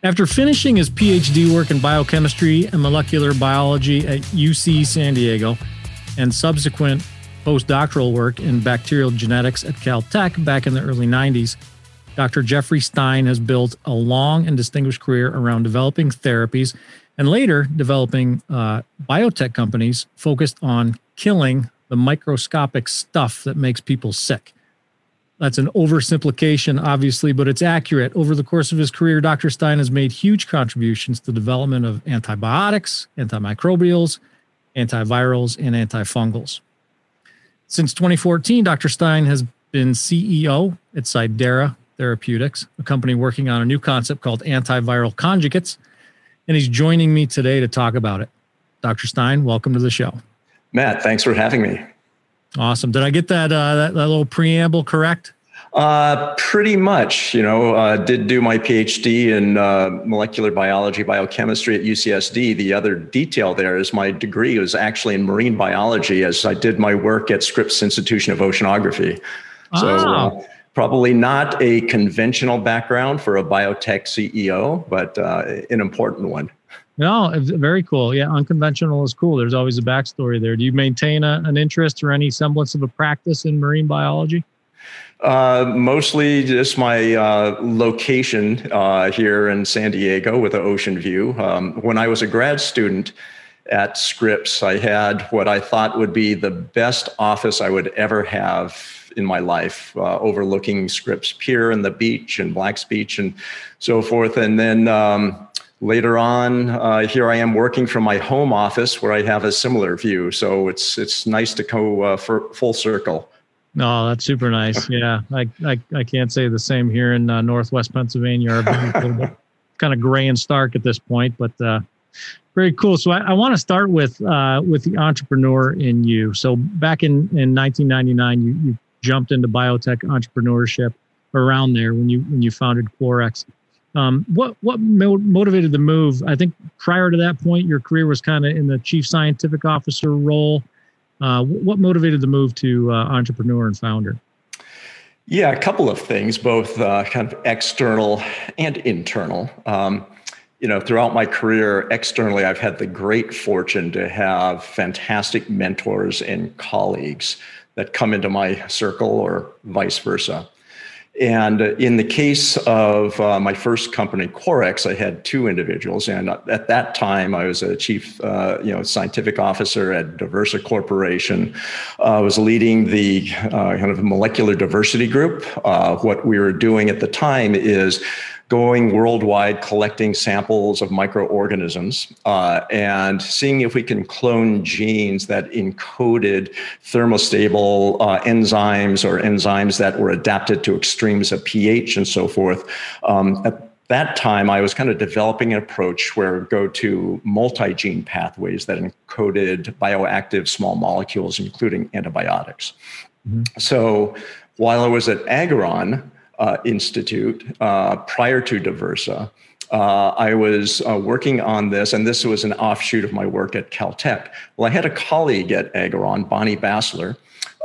After finishing his PhD work in biochemistry and molecular biology at UC San Diego and subsequent postdoctoral work in bacterial genetics at Caltech back in the early 90s, Dr. Jeffrey Stein has built a long and distinguished career around developing therapies and later developing biotech companies focused on killing the microscopic stuff that makes people sick. That's an oversimplification, obviously, but it's accurate. Over the course of his career, Dr. Stein has made huge contributions to the development of antibiotics, antimicrobials, antivirals, and antifungals. Since 2014, Dr. Stein has been CEO at Cidara Therapeutics, a company working on a new concept called antiviral conjugates, and he's joining me today to talk about it. Dr. Stein, welcome to the show. Matt, thanks for having me. Awesome. Did I get that little preamble correct? Pretty much. Did do my PhD in molecular biology, biochemistry at UCSD. The other detail there is my degree was actually in marine biology, as I did my work at Scripps Institution of Oceanography. So probably not a conventional background for a biotech CEO, but an important one. No, very cool. Yeah, unconventional is cool. There's always a backstory there. Do you maintain an interest or any semblance of a practice in marine biology? Mostly just my location here in San Diego with an ocean view. When I was a grad student at Scripps, I had what I thought would be the best office I would ever have in my life, overlooking Scripps Pier and the beach and Black's Beach and so forth. And then later on, here I am working from my home office where I have a similar view. So it's nice to go full circle. No, that's super nice. Yeah, I can't say the same here in Northwest Pennsylvania. Kind of gray and stark at this point, but very cool. So I want to start with the entrepreneur in you. So back in 1999, you jumped into biotech entrepreneurship around there when you founded ChlorX. What motivated the move? I think prior to that point, your career was kind of in the chief scientific officer role. What motivated the move to entrepreneur and founder? Yeah, a couple of things, both kind of external and internal. Throughout my career, externally, I've had the great fortune to have fantastic mentors and colleagues that come into my circle or vice versa. And in the case of my first company, ChlorX, I had two individuals. And at that time, I was a chief scientific officer at Diversa Corporation. I was leading the kind of molecular diversity group. What we were doing at the time is going worldwide, collecting samples of microorganisms and seeing if we can clone genes that encoded thermostable enzymes or enzymes that were adapted to extremes of pH and so forth. At that time, I was kind of developing an approach where we go to multi-gene pathways that encoded bioactive small molecules, including antibiotics. Mm-hmm. So while I was at Agaron Institute prior to Diversa, I was working on this, and this was an offshoot of my work at Caltech. Well, I had a colleague at Agaron, Bonnie Bassler,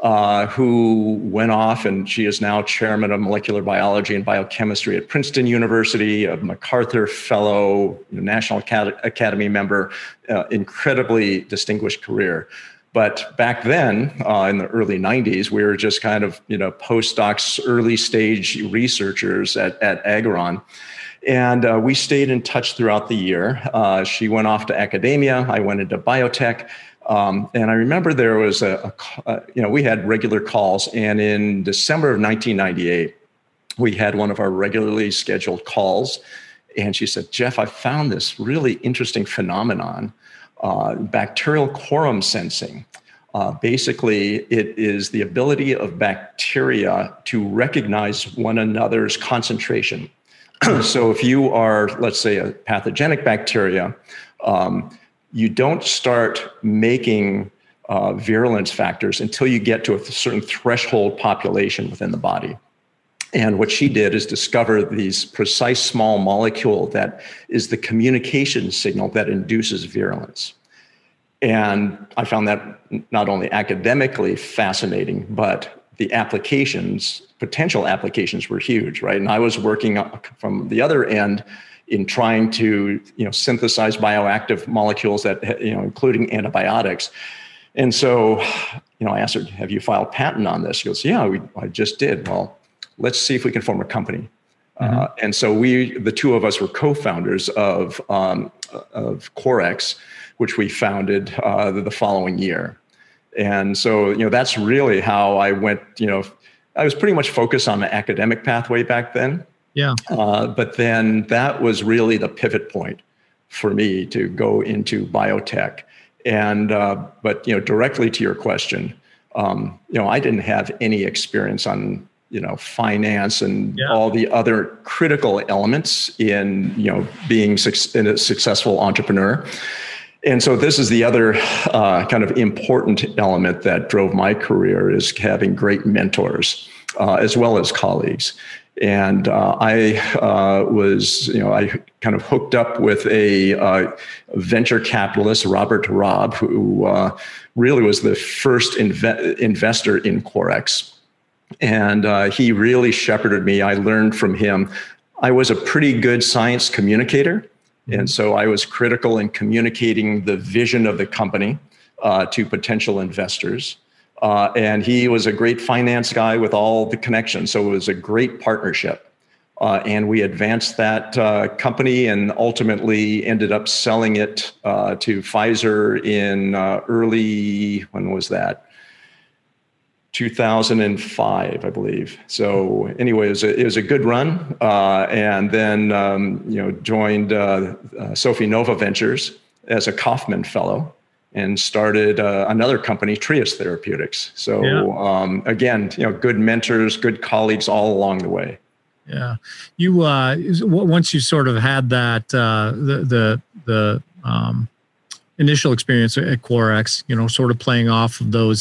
who went off, and she is now chairman of molecular biology and biochemistry at Princeton University, a MacArthur Fellow, National Academy member, incredibly distinguished career. But back then, in the early 90s, we were just kind of, postdocs, early stage researchers at Agaron. And we stayed in touch throughout the year. She went off to academia. I went into biotech. And I remember there was we had regular calls. And in December of 1998, we had one of our regularly scheduled calls. And she said, Jeff, I found this really interesting phenomenon. Bacterial quorum sensing. Basically, it is the ability of bacteria to recognize one another's concentration. So if you are, let's say, a pathogenic bacteria, you don't start making virulence factors until you get to a certain threshold population within the body. And what she did is discover these precise small molecule that is the communication signal that induces virulence. And I found that not only academically fascinating, but the potential applications were huge, right? And I was working from the other end in trying to synthesize bioactive molecules that including antibiotics. And so I asked her, have you filed patent on this? She goes, yeah, I just did. Well, let's see if we can form a company. And so the two of us were co-founders of Qorex, which we founded the following year. And so, that's really how I went, I was pretty much focused on the academic pathway back then. Yeah. But then that was really the pivot point for me to go into biotech. And, but, directly to your question, I didn't have any experience on, finance and all the other critical elements in, being a successful entrepreneur. And so this is the other kind of important element that drove my career, is having great mentors as well as colleagues. And I I kind of hooked up with a venture capitalist, Robert Robb, who really was the first investor in Qorex. And he really shepherded me. I learned from him. I was a pretty good science communicator. And so I was critical in communicating the vision of the company to potential investors. And he was a great finance guy with all the connections. So it was a great partnership. And we advanced that company and ultimately ended up selling it to Pfizer in early, when was that? 2005, I believe. So anyway, it was a good run. And then, joined Sofinnova Ventures as a Kauffman Fellow and started another company, Trius Therapeutics. So again, good mentors, good colleagues all along the way. Yeah. You, once you sort of had that, the initial experience at Qorex, sort of playing off of those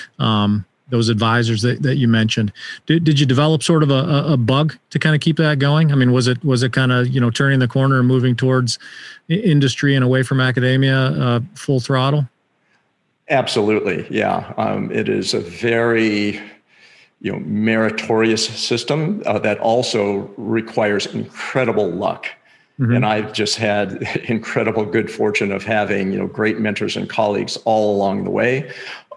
advisors that you mentioned. Did you develop sort of a bug to kind of keep that going? I mean, was it kind of, turning the corner and moving towards industry and away from academia full throttle? Absolutely. Yeah. It is a very, meritorious system that also requires incredible luck. Mm-hmm. And I've just had incredible good fortune of having, great mentors and colleagues all along the way.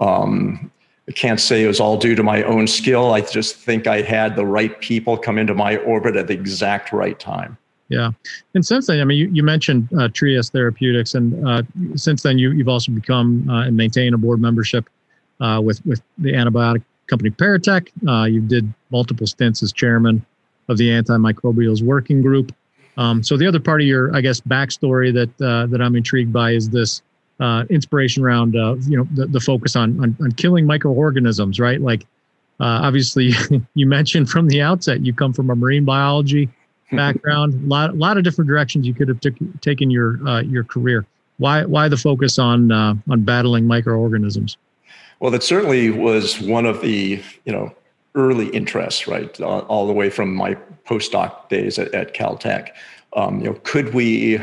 I can't say it was all due to my own skill. I just think I had the right people come into my orbit at the exact right time. Yeah. And since then, I mean, you mentioned Trius Therapeutics, and since then you've also become and maintain a board membership with the antibiotic company Paratech. You did multiple stints as chairman of the Antimicrobials Working Group. So the other part of your, I guess, backstory that I'm intrigued by is this inspiration around, the focus on killing microorganisms, right? Like, obviously, you mentioned from the outset, you come from a marine biology background. A lot of different directions you could have taken your career. Why the focus on battling microorganisms? Well, that certainly was one of the early interests, right? All the way from my postdoc days at Caltech. Could we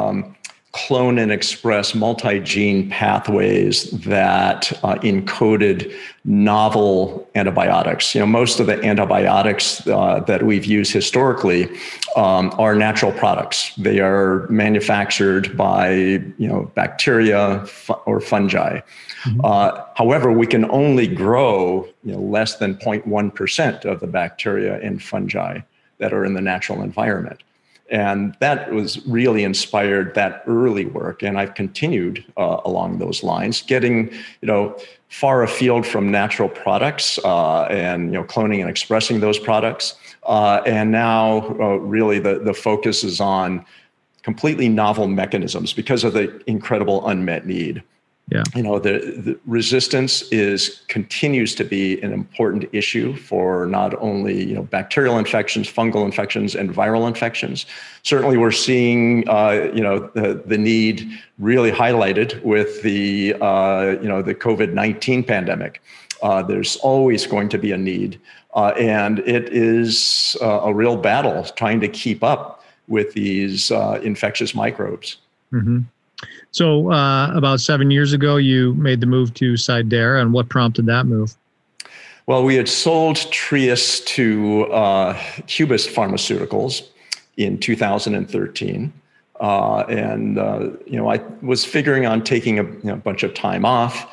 clone and express multi-gene pathways that encoded novel antibiotics? Most of the antibiotics that we've used historically are natural products. They are manufactured by bacteria or fungi. Mm-hmm. However, we can only grow less than 0.1% of the bacteria and fungi that are in the natural environment. And that was really inspired that early work. And I've continued along those lines, getting, far afield from natural products and, cloning and expressing those products. And now really the focus is on completely novel mechanisms because of the incredible unmet need. Yeah. The resistance continues to be an important issue for not only, bacterial infections, fungal infections, and viral infections. Certainly we're seeing, the need really highlighted with the COVID-19 pandemic. There's always going to be a need. And it is a real battle trying to keep up with these infectious microbes. Mm-hmm. So about 7 years ago, you made the move to Cidara, and what prompted that move? Well, we had sold Trius to Cubist Pharmaceuticals, in 2013. I was figuring on taking a bunch of time off.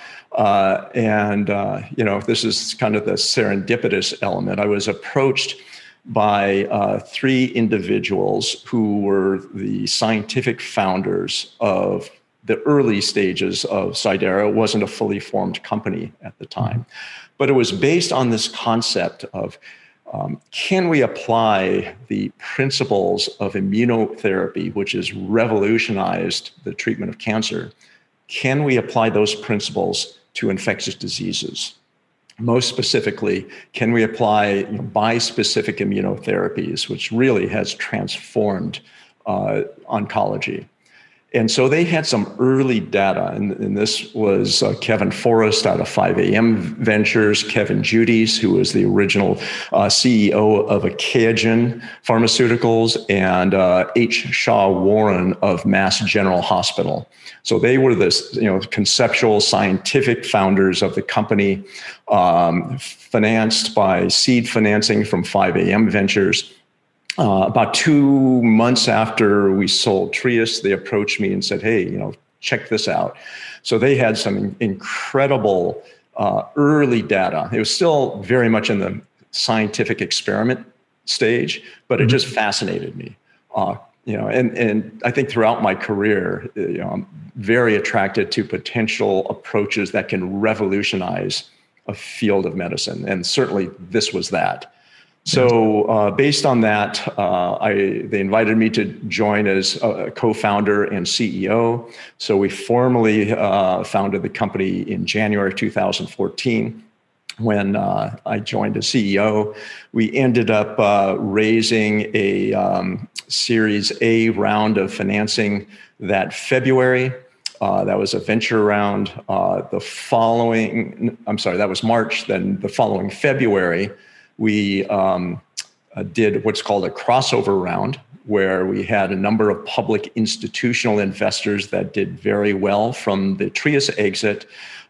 This is kind of the serendipitous element. I was approached by three individuals who were the scientific founders of the early stages of Cidara. It wasn't a fully formed company at the time, but it was based on this concept of can we apply the principles of immunotherapy, which has revolutionized the treatment of cancer? Can we apply those principles to infectious diseases? Most specifically, can we apply bispecific immunotherapies, which really has transformed oncology? And so they had some early data, and this was Kevin Forrest out of 5AM Ventures, Kevin Judice, who was the original CEO of Achaogen Pharmaceuticals, and H. Shaw Warren of Mass General Hospital. So they were this, conceptual scientific founders of the company, financed by seed financing from 5AM Ventures. About 2 months after we sold Trius, they approached me and said, hey, check this out. So they had some incredible early data. It was still very much in the scientific experiment stage, but it just fascinated me. And I think throughout my career, I'm very attracted to potential approaches that can revolutionize a field of medicine. And certainly this was that. So based on that, they invited me to join as a co-founder and CEO. So we formally founded the company in January 2014. When I joined as CEO, we ended up raising a Series A round of financing that February. That was a venture round. That was March. Then the following February, we did what's called a crossover round, where we had a number of public institutional investors that did very well from the Trius exit,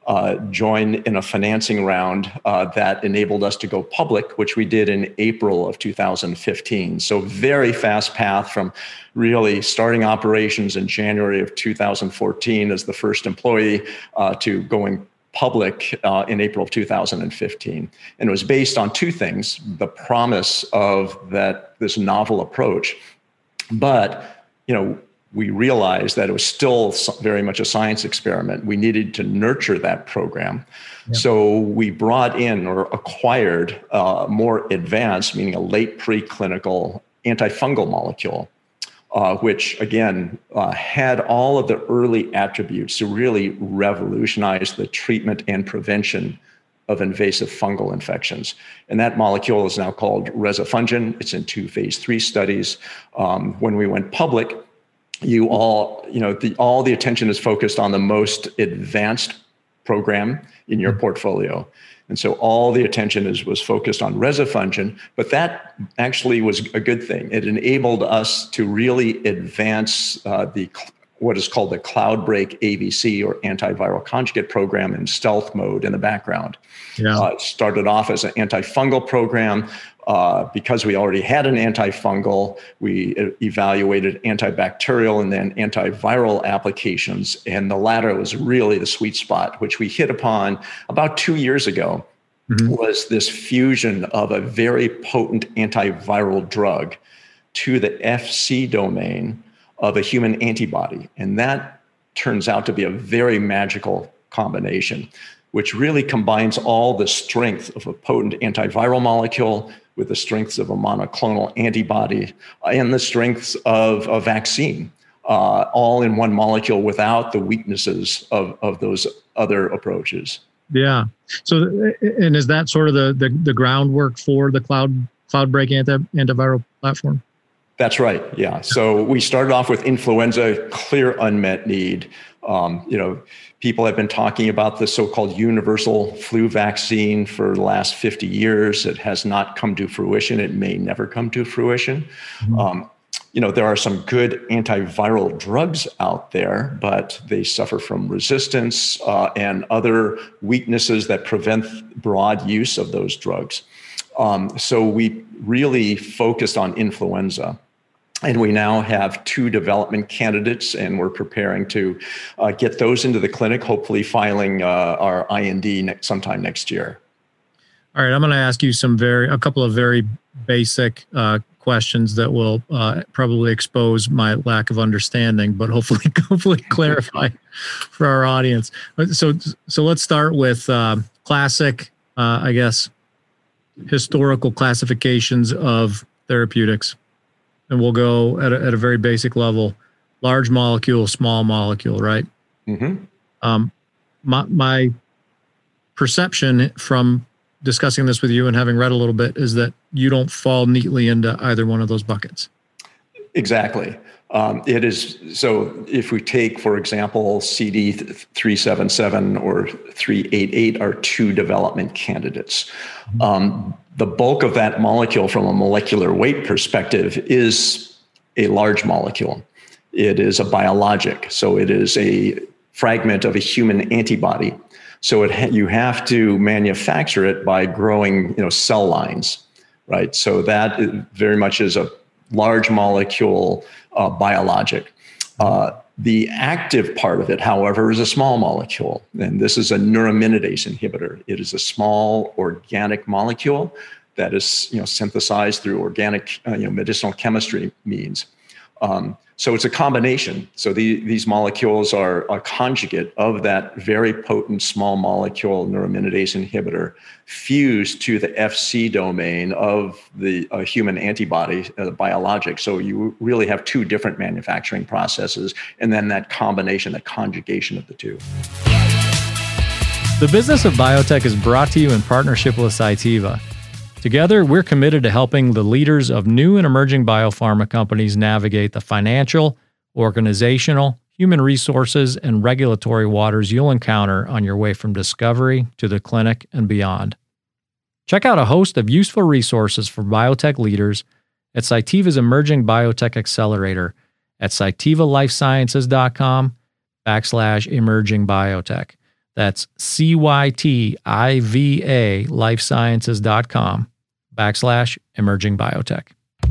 join in a financing round that enabled us to go public, which we did in April of 2015. So very fast path from really starting operations in January of 2014 as the first employee to going public in April of 2015. And it was based on two things: the promise of this novel approach, but we realized that it was still very much a science experiment. We needed to nurture that program. Yeah. So we brought in or acquired more advanced, meaning a late preclinical antifungal molecule, which again had all of the early attributes to really revolutionize the treatment and prevention of invasive fungal infections. And that molecule is now called Rezafungin. It's in 2 phase 3 studies. When we went public, all the attention is focused on the most advanced program in your portfolio. And so all the attention was focused on Rezafungin, but that actually was a good thing. It enabled us to really advance what is called the Cloudbreak AVC, or antiviral conjugate program, in stealth mode in the background. Yeah. It started off as an antifungal program. Because we already had an antifungal, we evaluated antibacterial and then antiviral applications. And the latter was really the sweet spot, which we hit upon about 2 years ago, was this fusion of a very potent antiviral drug to the FC domain of a human antibody. And that turns out to be a very magical combination, which really combines all the strength of a potent antiviral molecule with the strengths of a monoclonal antibody and the strengths of a vaccine, all in one molecule without the weaknesses of those other approaches. Yeah. So, and is that sort of the groundwork for the Cloudbreak antiviral platform? That's right. Yeah. So we started off with influenza, clear unmet need. People have been talking about the so-called universal flu vaccine for the last 50 years. It has not come to fruition. It may never come to fruition. There are some good antiviral drugs out there, but they suffer from resistance and other weaknesses that prevent broad use of those drugs. So we really focused on influenza. And we now have 2 development candidates, and we're preparing to get those into the clinic, hopefully filing our IND sometime next year. All right, I'm going to ask you a couple of very basic questions that will probably expose my lack of understanding, but hopefully clarify for our audience. So let's start with classic, I guess, historical classifications of therapeutics. And we'll go at a very basic level: large molecule, small molecule, right? Mm-hmm. My perception from discussing this with you and having read a little bit is that you don't fall neatly into either one of those buckets. Exactly. It is. So if we take, for example, CD377 or 388 are 2 development candidates. The bulk of that molecule from a molecular weight perspective is a large molecule. It is a biologic. So it is a fragment of a human antibody. So you have to manufacture it by growing, cell lines, right? So that very much is a large molecule biologic. The active part of it, however, is a small molecule, and this is a neuraminidase inhibitor. It is a small organic molecule that is, synthesized through organic, medicinal chemistry means. So it's a combination. So these molecules are a conjugate of that very potent small molecule neuraminidase inhibitor fused to the FC domain of the human antibody, biologic. So you really have 2 different manufacturing processes, and then that combination, that conjugation of the 2. The Business of Biotech is brought to you in partnership with Cytiva. Together, we're committed to helping the leaders of new and emerging biopharma companies navigate the financial, organizational, human resources, and regulatory waters you'll encounter on your way from discovery to the clinic and beyond. Check out a host of useful resources for biotech leaders at Cytiva's Emerging Biotech Accelerator at cytivalifesciences.com/emerging biotech. That's CYTIVA lifesciences.com/emerging biotech.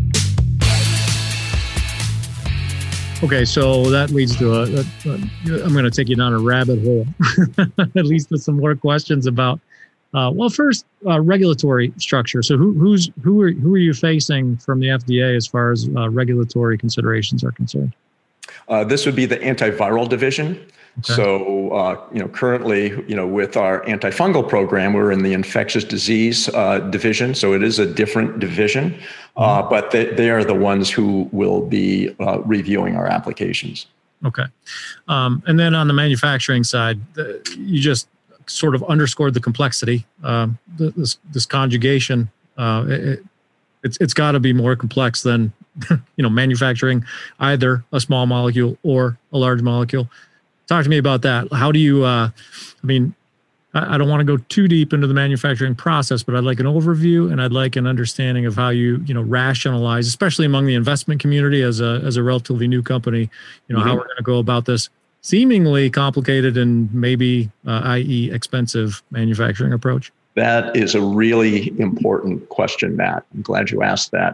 Okay, so that leads to I'm going to take you down a rabbit hole, at least with some more questions about, first, regulatory structure. So who are you facing from the FDA as far as regulatory considerations are concerned? This would be the antiviral division. Okay. So, currently, with our antifungal program, we're in the infectious disease division. So it is a different division, but they are the ones who will be reviewing our applications. Okay. And then on the manufacturing side, you just sort of underscored the complexity. This conjugation, it's got to be more complex than, manufacturing either a small molecule or a large molecule. Talk to me about that. How do you, I don't want to go too deep into the manufacturing process, but I'd like an overview and I'd like an understanding of how you, rationalize, especially among the investment community as a relatively new company, how we're going to go about this seemingly complicated and maybe, i.e. expensive manufacturing approach. That is a really important question, Matt. I'm glad you asked that.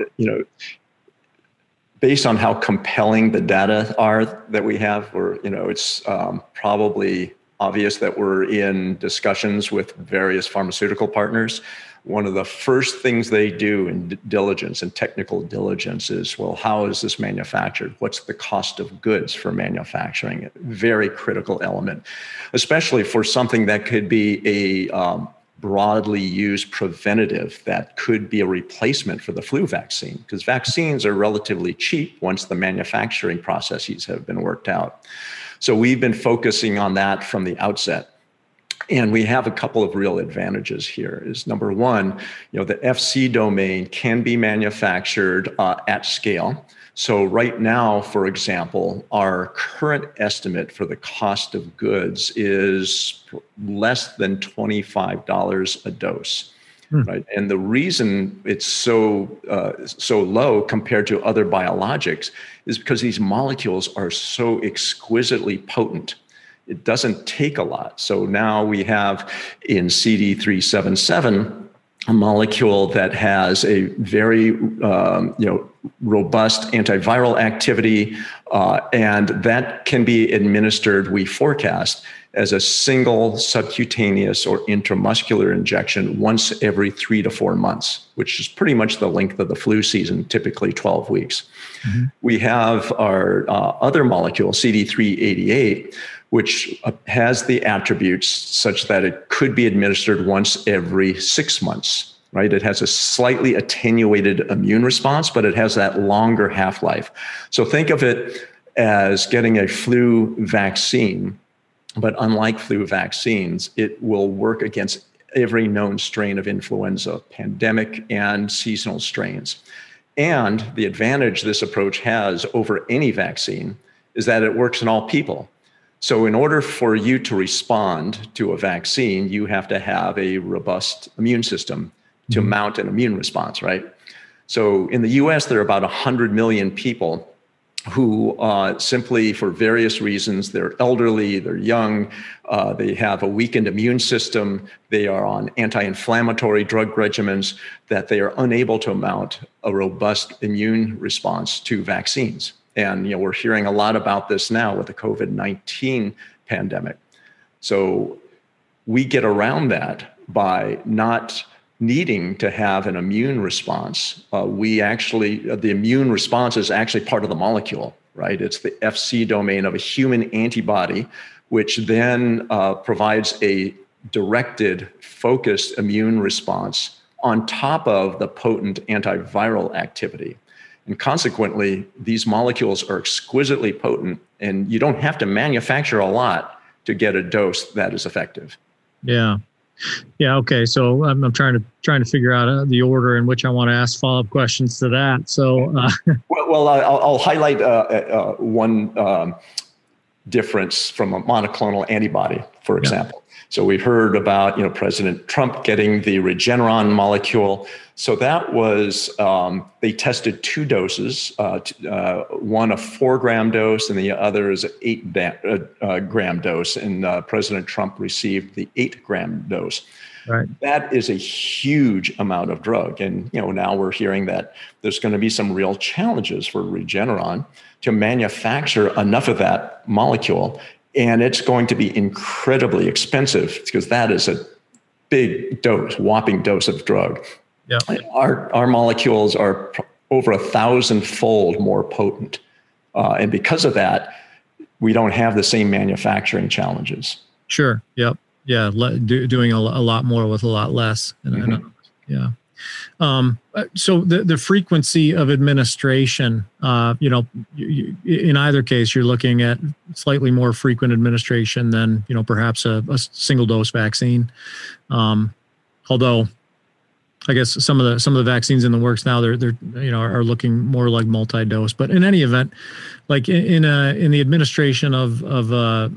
Based on how compelling the data are that we have, it's probably obvious that we're in discussions with various pharmaceutical partners. One of the first things they do in diligence and technical diligence is, well, how is this manufactured? What's the cost of goods for manufacturing? A very critical element, especially for something that could be a broadly used preventative that could be a replacement for the flu vaccine, because vaccines are relatively cheap once the manufacturing processes have been worked out. So we've been focusing on that from the outset. And we have a couple of real advantages here. Is number one, the FC domain can be manufactured at scale. So right now, for example, our current estimate for the cost of goods is less than $25 a dose, right? And the reason it's so low compared to other biologics is because these molecules are so exquisitely potent. It doesn't take a lot. So now we have in CD377 a molecule that has a very robust antiviral activity, and that can be administered, we forecast, as a single subcutaneous or intramuscular injection once every 3 to 4 months, which is pretty much the length of the flu season, typically 12 weeks. Mm-hmm. We have our other molecule, CD388, which has the attributes such that it could be administered once every 6 months, right? It has a slightly attenuated immune response, but it has that longer half-life. So think of it as getting a flu vaccine, but unlike flu vaccines, it will work against every known strain of influenza, pandemic and seasonal strains. And the advantage this approach has over any vaccine is that it works in all people. So in order for you to respond to a vaccine, you have to have a robust immune system to mount an immune response, right? So in the US, there are about 100 million people who simply, for various reasons, they're elderly, they're young, they have a weakened immune system, they are on anti-inflammatory drug regimens, that they are unable to mount a robust immune response to vaccines. And we're hearing a lot about this now with the COVID-19 pandemic. So we get around that by not needing to have an immune response. The immune response is actually part of the molecule, right? It's the Fc domain of a human antibody, which then provides a directed, focused immune response on top of the potent antiviral activity. And consequently, these molecules are exquisitely potent, and you don't have to manufacture a lot to get a dose that is effective. Yeah. Yeah. Okay. So I'm trying to figure out the order in which I want to ask follow-up questions to that. So, I'll highlight one difference from a monoclonal antibody, for example. So we've heard about President Trump getting the Regeneron molecule. So that was they tested 2 doses, one a 4-gram dose and the other is an 8-gram dose. And President Trump received the 8-gram dose. Right. That is a huge amount of drug. And now we're hearing that there's going to be some real challenges for Regeneron to manufacture enough of that molecule. And it's going to be incredibly expensive because that is a big dose, whopping dose of drug. Yeah. Our molecules are over 1,000-fold more potent. And because of that, we don't have the same manufacturing challenges. Sure. Yep. Yeah. Doing a lot more with a lot less. And yeah. So the frequency of administration, in either case, you're looking at slightly more frequent administration than, perhaps a single dose vaccine. Although I guess some of the vaccines in the works now, they're are looking more like multi-dose. But in any event, like in the administration of a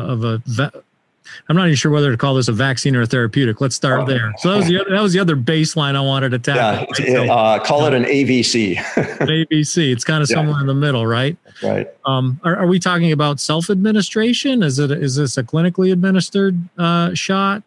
I'm not even sure whether to call this a vaccine or a therapeutic. Let's start there. So that was the other baseline I wanted to tackle. Yeah, call it an AVC. An AVC. It's kind of somewhere in the middle, right? Right. Are we talking about self-administration? Is this a clinically administered shot?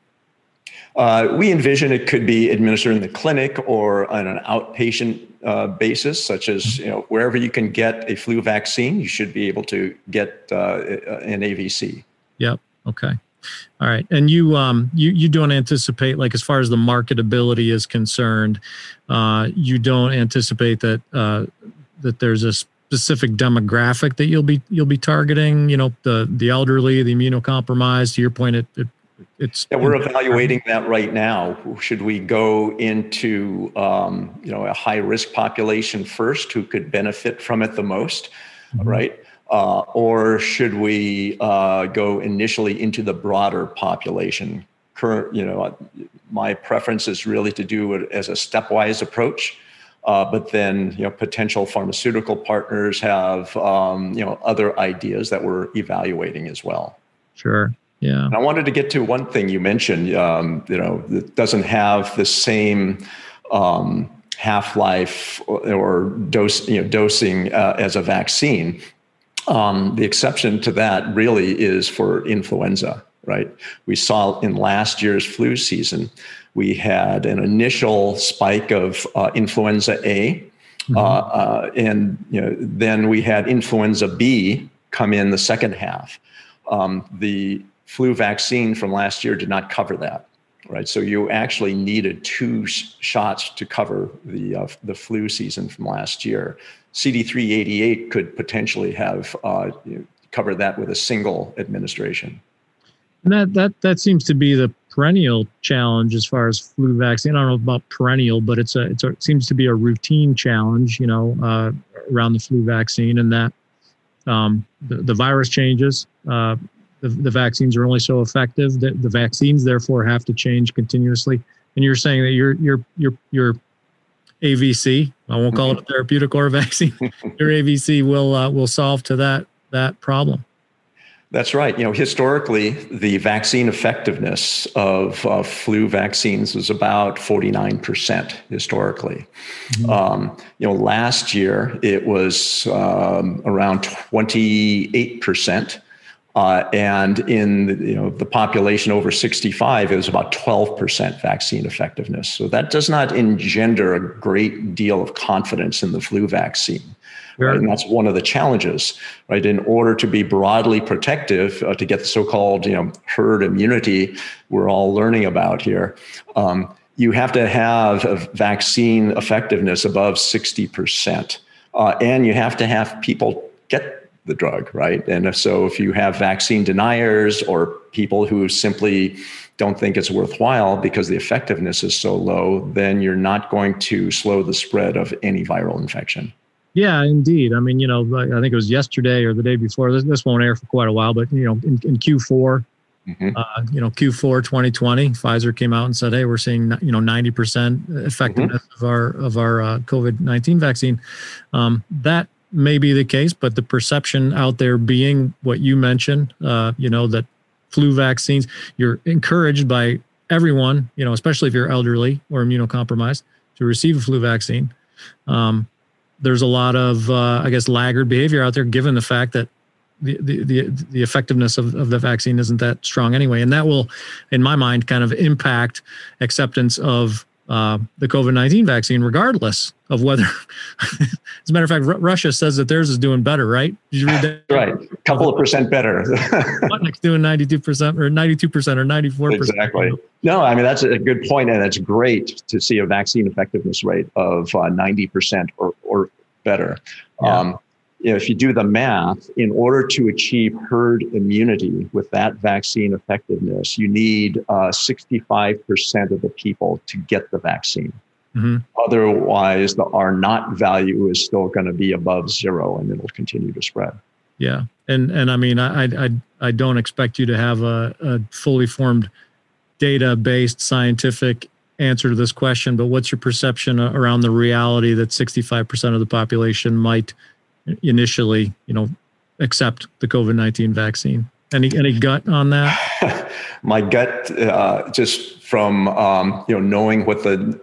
We envision it could be administered in the clinic or on an outpatient basis, such as wherever you can get a flu vaccine, you should be able to get an AVC. Yep. Okay. All right. And you don't anticipate, like as far as the marketability is concerned, you don't anticipate that that there's a specific demographic that you'll be targeting. The elderly, the immunocompromised. To your point, we're evaluating that right now. Should we go into a high risk population first, who could benefit from it the most, right? Or should we go initially into the broader population? My preference is really to do it as a stepwise approach, but then potential pharmaceutical partners have other ideas that we're evaluating as well. Sure. Yeah. And I wanted to get to one thing you mentioned. That doesn't have the same half-life or dosing as a vaccine. The exception to that really is for influenza, right? We saw in last year's flu season we had an initial spike of influenza A, and then we had influenza B come in the second half. The flu vaccine from last year did not cover that, right? So you actually needed two shots to cover the flu season from last year. CD388 could potentially have covered that with a single administration. And that seems to be the perennial challenge as far as flu vaccine. I don't know about perennial, but it seems to be a routine challenge, around the flu vaccine, and that the virus changes. The vaccines are only so effective that the vaccines therefore have to change continuously. And you're saying that your AVC, I won't call it a therapeutic or a vaccine, your AVC will solve to that problem. That's right. Historically, the vaccine effectiveness of flu vaccines was about 49% historically. Last year it was around 28%. And in the population over 65, it was about 12% vaccine effectiveness. So that does not engender a great deal of confidence in the flu vaccine. Right? And that's one of the challenges, right? In order to be broadly protective, to get the so-called herd immunity we're all learning about here, you have to have a vaccine effectiveness above 60%. And you have to have people get the drug, right? And so if you have vaccine deniers or people who simply don't think it's worthwhile because the effectiveness is so low, then you're not going to slow the spread of any viral infection. Yeah, indeed. I mean, I think it was yesterday or the day before. This won't air for quite a while, but in Q4, Q4 2020, Pfizer came out and said, "Hey, we're seeing 90% effectiveness of our COVID-19 vaccine." That may be the case, but the perception out there being what you mentioned, that flu vaccines, you're encouraged by everyone, especially if you're elderly or immunocompromised, to receive a flu vaccine. There's a lot of, laggard behavior out there, given the fact that the effectiveness of the vaccine isn't that strong anyway. And that will, in my mind, kind of impact acceptance of the COVID-19 vaccine, regardless of whether, as a matter of fact, Russia says that theirs is doing better, right? Did you read that? Right. A couple of percent better. Sputnik's doing 92% or 92% or 94%. Exactly. No, I mean, that's a good point. And it's great to see a vaccine effectiveness rate of 90% or better. Yeah. If you do the math, in order to achieve herd immunity with that vaccine effectiveness, you need 65% of the people to get the vaccine. Otherwise, the R naught value is still going to be above zero, and it'll continue to spread. Yeah, and I mean, I don't expect you to have a fully formed data-based scientific answer to this question, but what's your perception around the reality that 65% of the population might initially, accept the COVID-19 vaccine? Any gut on that? My gut, just from knowing what the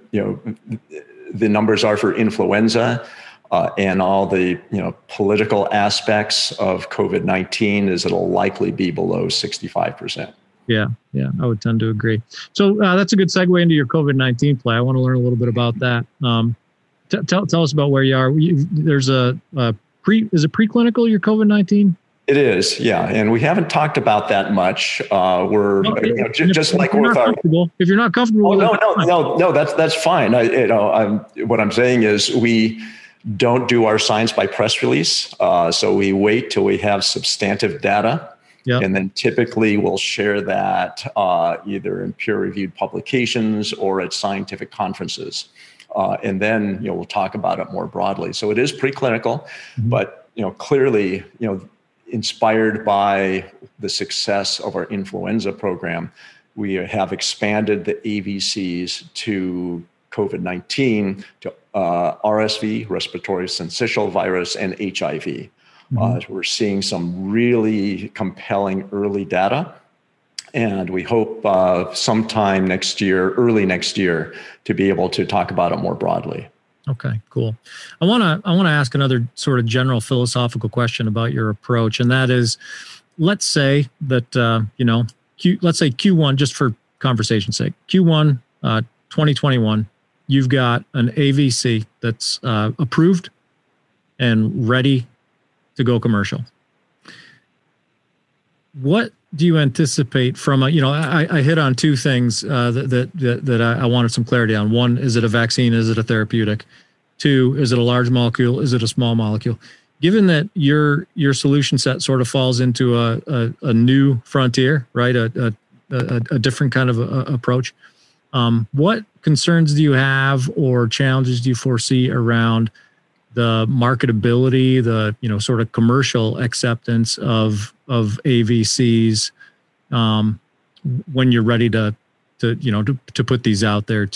numbers are for influenza and all the political aspects of COVID-19, is it'll likely be below 65%. Yeah, I would tend to agree. So that's a good segue into your COVID-19 play. I want to learn a little bit about that. Tell us about where you are. There's is it preclinical, your COVID-19? It is, yeah, and we haven't talked about that much. We're just like with our. If you're not comfortable, no, that's fine. What I'm saying is we don't do our science by press release, so we wait till we have substantive data. Yep. And then typically we'll share that either in peer-reviewed publications or at scientific conferences. And then we'll talk about it more broadly. So it is preclinical, but clearly inspired by the success of our influenza program, we have expanded the AVCs to COVID-19, to RSV, respiratory syncytial virus, and HIV. We're seeing some really compelling early data, and we hope sometime next year, early next year, to be able to talk about it more broadly. Okay, cool. I want to ask another sort of general philosophical question about your approach, and that is, let's say that let's say Q1, just for conversation's sake, Q1 2021, you've got an AVC that's approved and ready to go commercial. What do you anticipate from a, I hit on two things that I wanted some clarity on. One, is it a vaccine? Is it a therapeutic? Two, is it a large molecule? Is it a small molecule? Given that your solution set sort of falls into a new frontier, right? A different kind of approach. What concerns do you have or challenges do you foresee around the marketability, the sort of commercial acceptance of AVCs when you're ready to put these out there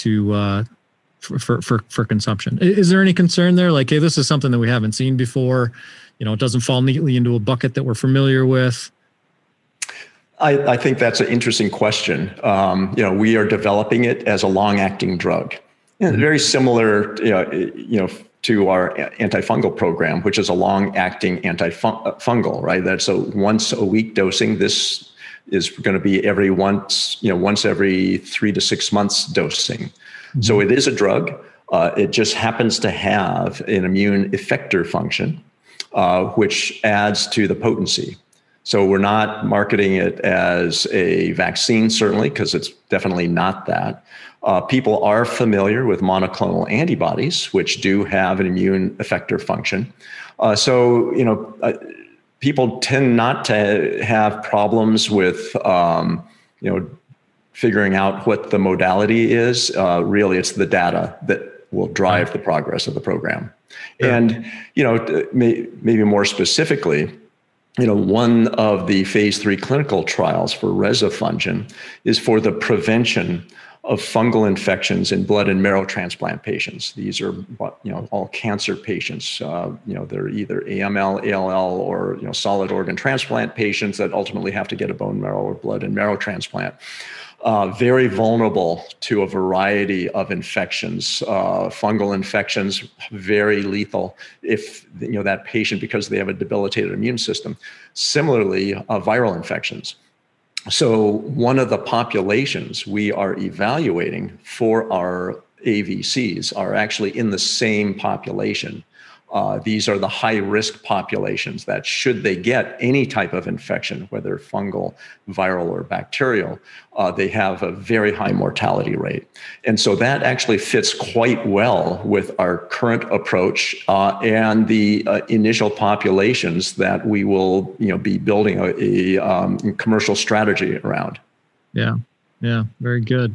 for consumption? Is there any concern there? Like, hey, this is something that we haven't seen before. It doesn't fall neatly into a bucket that we're familiar with. I think that's an interesting question. We are developing it as a long-acting drug, very similar, to our antifungal program, which is a long-acting antifungal, right? That's a once-a-week dosing. This is going to be once every 3 to 6 months dosing. Mm-hmm. So it is a drug. It just happens to have an immune effector function, which adds to the potency. So we're not marketing it as a vaccine, certainly, because it's definitely not that. People are familiar with monoclonal antibodies, which do have an immune effector function. People tend not to have problems with, figuring out what the modality is. Really, it's the data that will drive the progress of the program. Sure. And, maybe more specifically, one of the phase 3 clinical trials for Rezafungin is for the prevention of fungal infections in blood and marrow transplant patients. These are, all cancer patients. They're either AML, ALL, or, solid organ transplant patients that ultimately have to get a bone marrow or blood and marrow transplant. Very vulnerable to a variety of infections, fungal infections, very lethal if that patient, because they have a debilitated immune system. Similarly, viral infections. So one of the populations we are evaluating for our AVCs are actually in the same population. These are the high-risk populations that, should they get any type of infection, whether fungal, viral, or bacterial, they have a very high mortality rate. And so that actually fits quite well with our current approach and the initial populations that we will be building a commercial strategy around. Yeah, very good.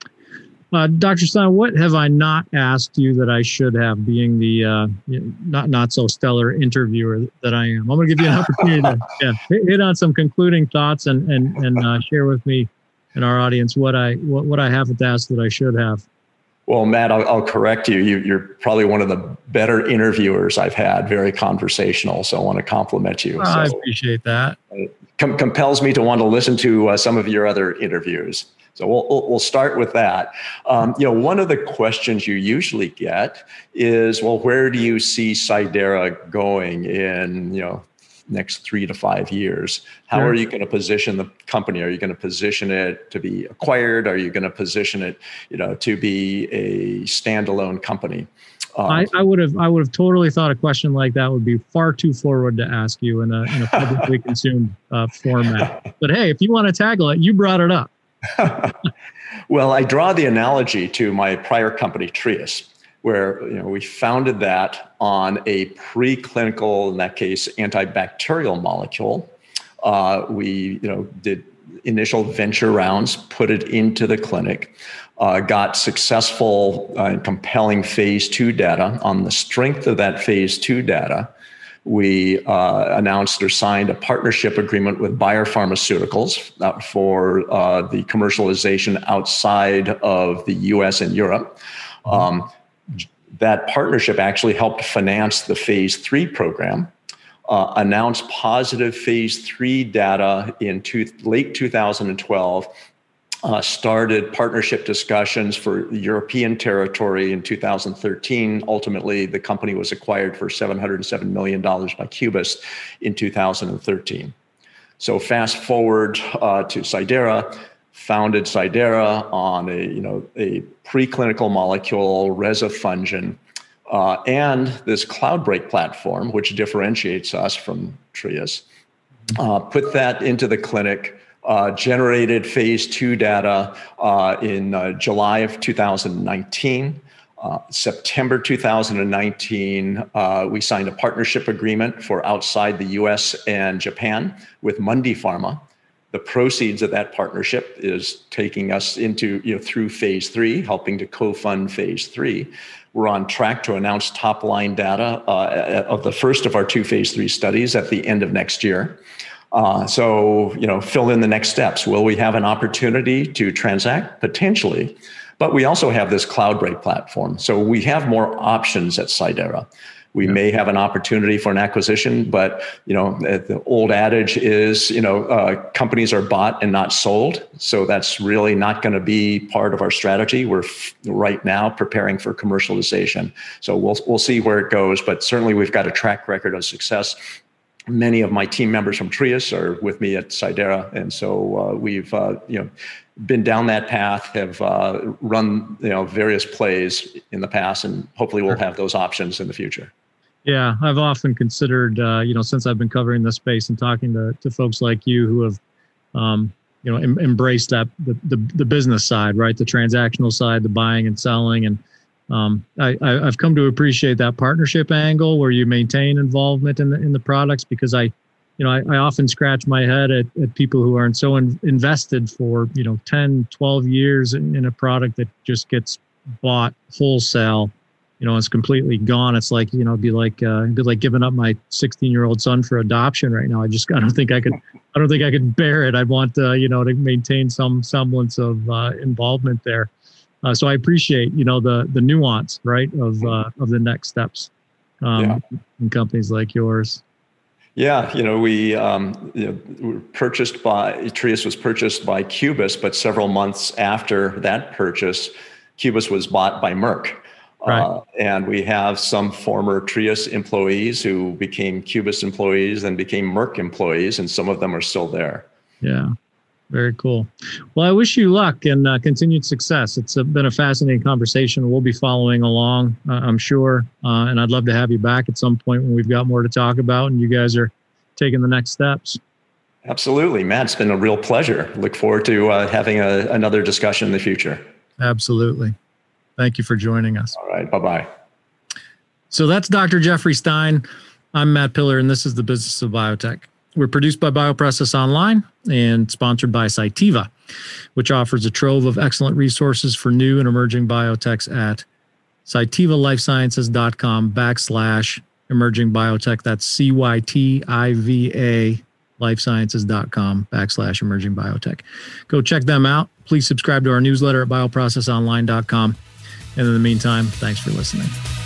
Dr. Stein, what have I not asked you that I should have, being the not so stellar interviewer that I am? I'm going to give you an opportunity to hit on some concluding thoughts and share with me and our audience what I haven't asked that I should have. Well, Matt, I'll correct you. You're probably one of the better interviewers I've had. Very conversational, so I want to compliment you. I appreciate that. It compels me to want to listen to some of your other interviews. So we'll start with that. One of the questions you usually get is, well, where do you see Cidara going in, next 3 to 5 years? How are you going to position the company? Are you going to position it to be acquired? Are you going to position it, to be a standalone company? I would have totally thought a question like that would be far too forward to ask you in a publicly consumed format. But hey, if you want to tackle it, you brought it up. Well, I draw the analogy to my prior company, Trius, where we founded that on a preclinical, in that case, antibacterial molecule. We did initial venture rounds, put it into the clinic, got successful and compelling phase 2 data. On the strength of that phase 2 data, we announced or signed a partnership agreement with Bayer Pharmaceuticals for the commercialization outside of the US and Europe. That partnership actually helped finance the phase 3 program, announced positive phase 3 data in late 2012, started partnership discussions for European territory in 2013. Ultimately, the company was acquired for $707 million by Cubist in 2013. So fast forward to Cidara, founded Cidara on a preclinical molecule, rezafungin, and this Cloudbreak platform, which differentiates us from Trius. Put that into the clinic, generated phase 2 data in July of 2019. September 2019, we signed a partnership agreement for outside the US and Japan with Mundipharma. The proceeds of that partnership is taking us into, through phase 3, helping to co-fund phase 3. We're on track to announce top-line data of the first of our 2 phase 3 studies at the end of next year. So, fill in the next steps. Will we have an opportunity to transact? Potentially. But we also have this Cloudbreak platform. So we have more options at Cidara. We may have an opportunity for an acquisition, but, the old adage is, companies are bought and not sold. So that's really not going to be part of our strategy. We're right now preparing for commercialization. So we'll see where it goes, but certainly we've got a track record of success. Many of my team members from Trius are with me at Cidara. And so we've, been down that path, have run, various plays in the past, and hopefully we'll have those options in the future. Yeah, I've often considered, since I've been covering this space and talking to folks like you who have, embraced that the business side, right, the transactional side, the buying and selling, and I've come to appreciate that partnership angle where you maintain involvement in the products, because I often scratch my head at people who aren't so invested for 10, 12 years in a product that just gets bought wholesale. It's completely gone. It's like, it'd be like giving up my 16-year-old son for adoption right now. I don't think I could bear it. I want to maintain some semblance of involvement there. So I appreciate, the nuance, right, of the next steps in companies like yours. Yeah, we were purchased by, Trius was purchased by Cubist, but several months after that purchase, Cubist was bought by Merck. Right. And we have some former Trius employees who became Cubist employees and became Merck employees, and some of them are still there. Yeah, very cool. Well, I wish you luck and continued success. It's been a fascinating conversation. We'll be following along, I'm sure. And I'd love to have you back at some point when we've got more to talk about and you guys are taking the next steps. Absolutely, Matt. It's been a real pleasure. Look forward to having another discussion in the future. Absolutely. Thank you for joining us. All right. Bye-bye. So that's Dr. Jeffrey Stein. I'm Matt Pillar, and this is The Business of Biotech. We're produced by Bioprocess Online and sponsored by Cytiva, which offers a trove of excellent resources for new and emerging biotechs at cytivalifesciences.com/emerging biotech. That's CYTIVA lifesciences.com/emerging biotech. Go check them out. Please subscribe to our newsletter at bioprocessonline.com. And in the meantime, thanks for listening.